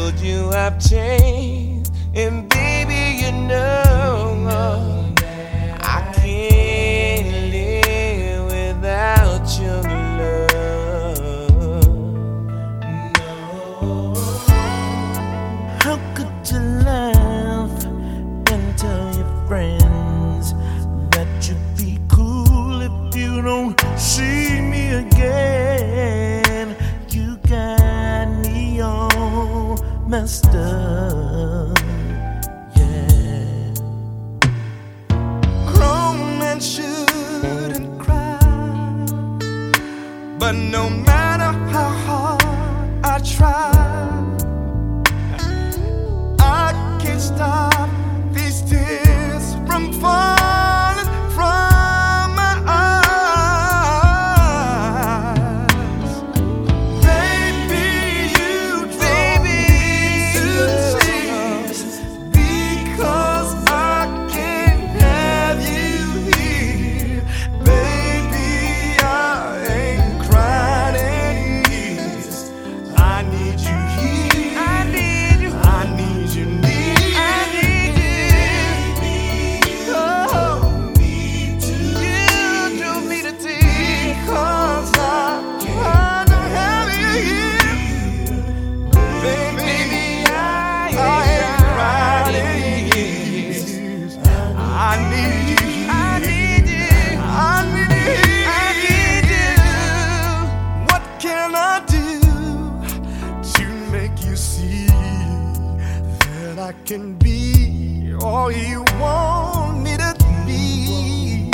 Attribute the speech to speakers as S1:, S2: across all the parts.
S1: told you I've changed, and baby, you know I can't live without your love. No. How could you laugh and tell your friends that you'd be cool if you don't see me again? You got me all messed up, yeah. Grown men shouldn't cry, but no matter how hard I try, I can't stop these tears from falling from my eyes. Baby, you drove me to tears because I can't have you here. Baby, I ain't cried in years. I need you here. I need you. I need you near. I need you. Oh, me too. You drove me to tears because I don't have you here. Baby, I ain't cried in years. I need you. I need you. I need you. I need you. What can I do to make you see that I can be all you want me to be?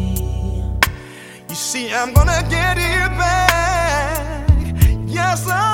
S1: You see, I'm gonna get you back. Yes, I